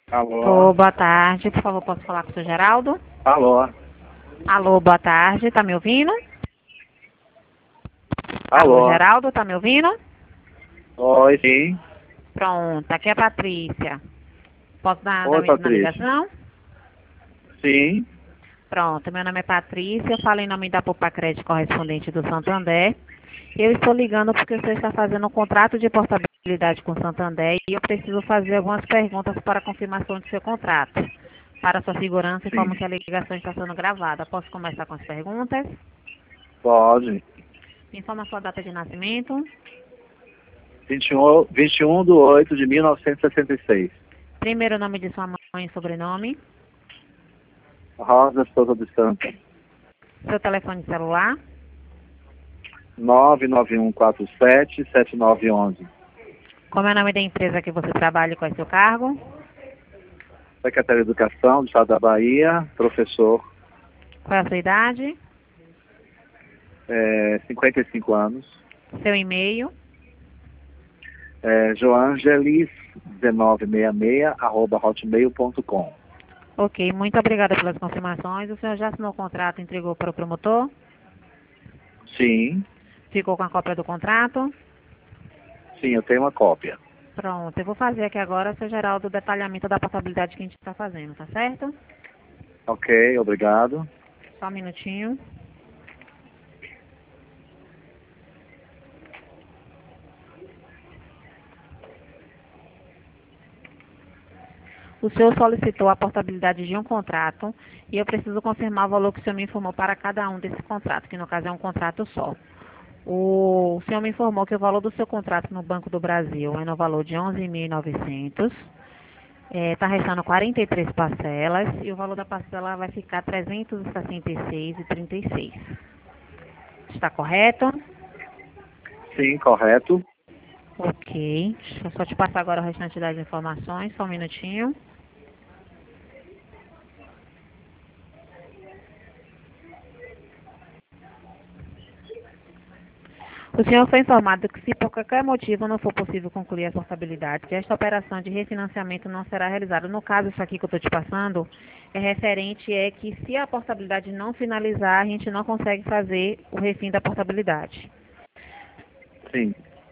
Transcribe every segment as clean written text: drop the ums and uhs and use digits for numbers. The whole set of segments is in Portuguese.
Alô? Boa tarde, por favor, posso falar com o seu Geraldo? Alô? Alô, boa tarde, tá me ouvindo? Alô, Alô? Geraldo, tá me ouvindo? Oi, sim. Pronto, aqui é a Patrícia. Posso dar Oi, o início na Patrícia. ligação? Sim. Pronto, meu nome é Patrícia, eu falo em nome da Poupa Crédito correspondente do Santander. Eu estou ligando porque você está fazendo um contrato de portabilidade com o Santander e eu preciso fazer algumas perguntas para a confirmação do seu contrato. Para sua segurança, informo Sim. que a ligação está sendo gravada. Posso começar com as perguntas? Pode. Me informa a sua data de nascimento. 21 de 8 de 1966. Primeiro nome de sua mãe e sobrenome. Rosa Souza dos Santos. Seu telefone celular. 99147-7911. Como é o nome da empresa que você trabalha e qual é seu cargo? Secretaria de Educação do Estado da Bahia. Professor. Qual é a sua idade? 55 anos. Seu e-mail. Joangelis1966 @hotmail.com. Ok, muito obrigada pelas confirmações. O senhor já assinou o contrato e entregou para o promotor? Sim. Ficou com a cópia do contrato? Sim, eu tenho uma cópia. Pronto, eu vou fazer aqui agora, seu Geraldo, o detalhamento da portabilidade que a gente está fazendo, tá certo? Ok, obrigado. Só um minutinho. O senhor solicitou a portabilidade de um contrato e eu preciso confirmar o valor que o senhor me informou para cada um desse contrato, que no caso é um contrato só. O senhor me informou que o valor do seu contrato no Banco do Brasil é no valor de 11.900. Está restando 43 parcelas e o valor da parcela vai ficar 366,36. Está correto? Sim, correto. Ok. Deixa eu só te passar agora o restante das informações, só um minutinho. O senhor foi informado que se por qualquer motivo não for possível concluir a portabilidade, esta operação de refinanciamento não será realizada. No caso, isso aqui que eu estou te passando, é referente que se a portabilidade não finalizar, a gente não consegue fazer o refim da portabilidade. Sim.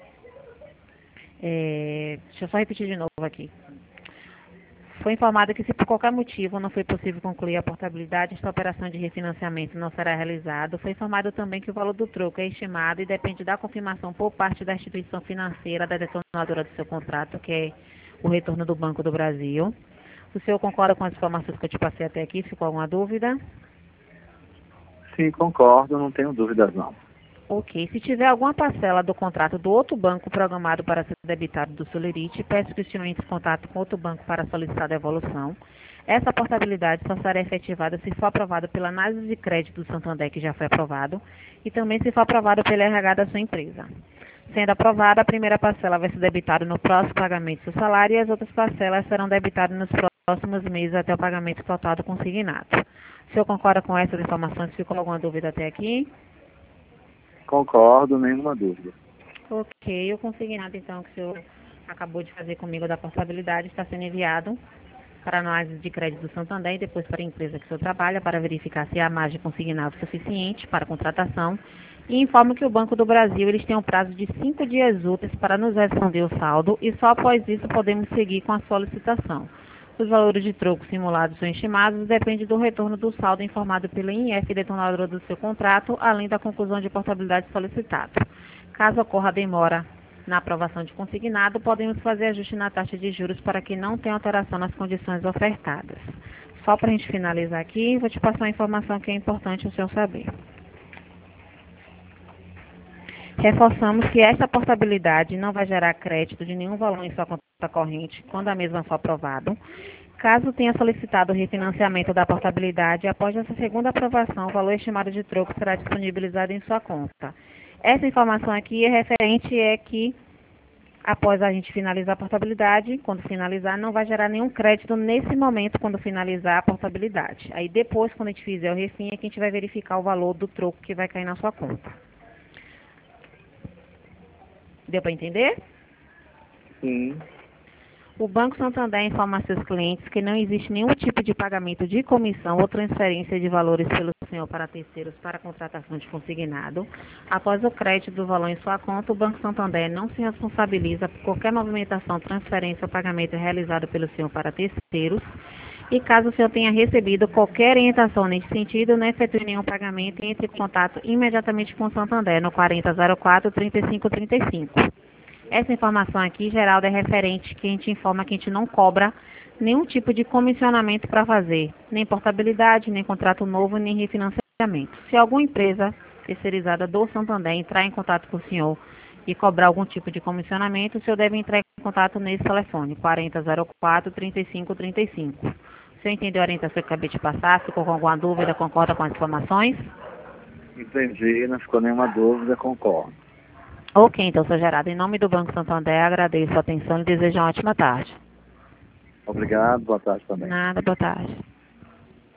Deixa eu só repetir de novo aqui. Foi informado que se por qualquer motivo não foi possível concluir a portabilidade, esta operação de refinanciamento não será realizada. Foi informado também que o valor do troco é estimado e depende da confirmação por parte da instituição financeira da detonadora do seu contrato, que é o retorno do Banco do Brasil. O senhor concorda com as informações que eu te passei até aqui? Ficou alguma dúvida? Sim, concordo, não tenho dúvidas não. Ok. Se tiver alguma parcela do contrato do outro banco programado para ser debitado do Solerite, peço que o senhor entre em contato com outro banco para solicitar a devolução. Essa portabilidade só será efetivada se for aprovada pela análise de crédito do Santander, que já foi aprovado, e também se for aprovado pela RH da sua empresa. Sendo aprovada, a primeira parcela vai ser debitada no próximo pagamento do seu salário e as outras parcelas serão debitadas nos próximos meses até o pagamento total do consignado. O senhor concorda com essas informações? Ficou alguma dúvida até aqui? Concordo, nenhuma dúvida. Ok, o consignado então que o senhor acabou de fazer comigo da portabilidade está sendo enviado para a análise de crédito do Santander e depois para a empresa que o senhor trabalha para verificar se há margem consignada suficiente para a contratação e informo que o Banco do Brasil eles têm um prazo de 5 dias úteis para nos responder o saldo e só após isso podemos seguir com a solicitação. Os valores de troco simulados são estimados depende do retorno do saldo informado pela INF detonadora do seu contrato, além da conclusão de portabilidade solicitada. Caso ocorra demora na aprovação de consignado, podemos fazer ajuste na taxa de juros para que não tenha alteração nas condições ofertadas. Só para a gente finalizar aqui, vou te passar uma informação que é importante o senhor saber. Reforçamos que esta portabilidade não vai gerar crédito de nenhum valor em sua conta corrente quando a mesma for aprovada. Caso tenha solicitado o refinanciamento da portabilidade, após essa segunda aprovação, o valor estimado de troco será disponibilizado em sua conta. Essa informação aqui é referente que após a gente finalizar a portabilidade, quando finalizar, não vai gerar nenhum crédito nesse momento quando finalizar a portabilidade. Aí depois, quando a gente fizer o refim, é que a gente vai verificar o valor do troco que vai cair na sua conta. Deu para entender? Sim. O Banco Santander informa a seus clientes que não existe nenhum tipo de pagamento de comissão ou transferência de valores pelo senhor para terceiros para contratação de consignado. Após o crédito do valor em sua conta, o Banco Santander não se responsabiliza por qualquer movimentação, transferência ou pagamento realizado pelo senhor para terceiros. E caso o senhor tenha recebido qualquer orientação nesse sentido, não efetue nenhum pagamento e entre em contato imediatamente com o Santander no 4004-3535. Essa informação aqui, Geraldo, é referente que a gente informa que a gente não cobra nenhum tipo de comissionamento para fazer, nem portabilidade, nem contrato novo, nem refinanciamento. Se alguma empresa terceirizada do Santander entrar em contato com o senhor e cobrar algum tipo de comissionamento, o senhor deve entrar em contato nesse telefone, 4004-3535. O senhor entendeu a orientação que eu acabei de passar? Ficou com alguma dúvida? Concorda com as informações? Entendi, não ficou nenhuma dúvida, concordo. Ok, então, Sr. Geraldo, em nome do Banco Santander, agradeço a atenção e desejo uma ótima tarde. Obrigado, boa tarde também. Nada, boa tarde.